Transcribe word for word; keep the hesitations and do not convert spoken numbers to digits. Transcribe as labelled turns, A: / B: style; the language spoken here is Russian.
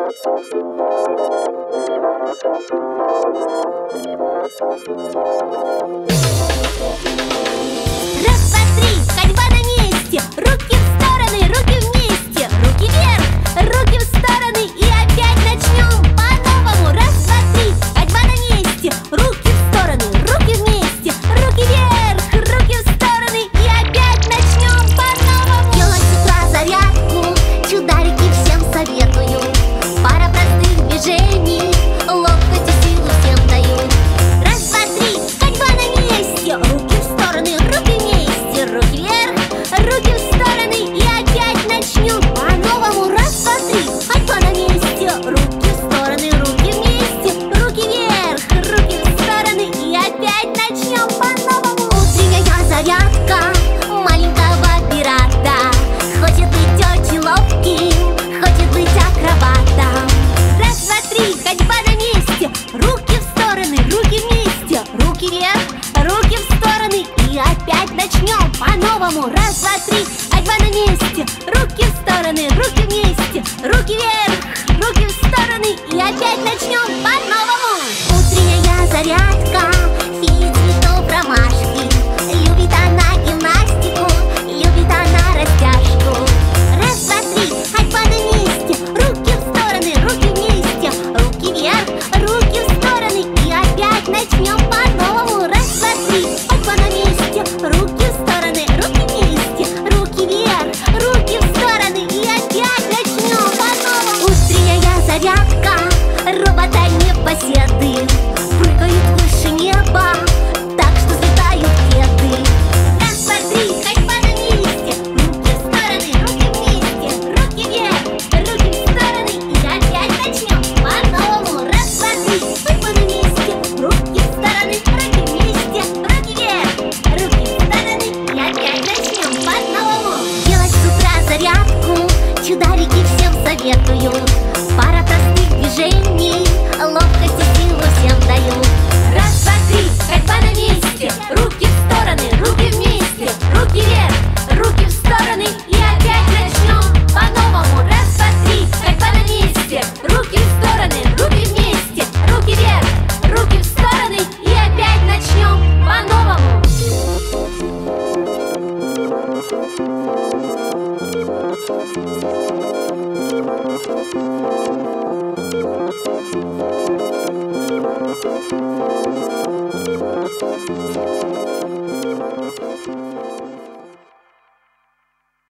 A: Раз, два, три, ходьба на месте. Руки в стороны, руки вместе. Руки вверх, руки в стороны. И опять начнем по-новому. Раз, два, три, ходьба на месте. Руки в стороны, руки вместе. Руки вверх, руки в стороны. И опять начнем по-новому. Делать с утра зарядку, чударики всем советую. Пара простых движений, ловкость и силу всем дают. Раз, два, три, ходьба на месте. Руки в стороны, руки вместе. Руки вверх, руки в стороны. И опять начнем по-новому. Раз, два, три, ходьба на месте. Руки в стороны, руки вместе. Руки вверх, руки в стороны. И опять начнем по-новому. Утренняя зарядка маленького пирата. Хочет быть очень ловким, хочет быть акробатом. Раз, два, три, ходьба на месте. Руки в стороны, руки вместе. Руки вверх, руки в стороны. И опять начнем по-новому. Раз, два, три, ходьба на месте. Руки в стороны, руки вместе. Руки вверх, руки в стороны. И опять начнем по-новому. Утренняя зарядка феи цветов ромашки. Любит она гимнастику, любит она растяжку. Раз, два, три, ходьба на месте. Руки в стороны, руки вместе. Руки вверх, руки в стороны. И опять начнем по-новому. Раз, два, три, ходьба на месте. Руки в стороны, руки вместе. Руки вверх, руки в стороны. И опять начнем по-новому. Утренняя зарядка робота непоседы. Прыгают выше неба, так что взлетают кеды. Раз, два, три, ходьба на месте. Руки в стороны, руки вместе. Руки вверх, руки в стороны. И опять начнем по-новому. Раз, два, три, ходьба на месте. Руки в стороны, руки вместе. Руки вверх, руки в стороны. И опять начнем по-новому. Делать с утра зарядку, чударики всем советую. Пара простых движений, ловкость и силу всем дают. Раз, два, три, ходьба на месте. Руки в стороны, руки вместе. Руки вверх, руки в стороны. И опять начнем по-новому. Раз, два, три, ходьба на месте. Руки в стороны, руки вместе. Руки вверх, руки в стороны. И опять начнем по-новому.
B: Thank you.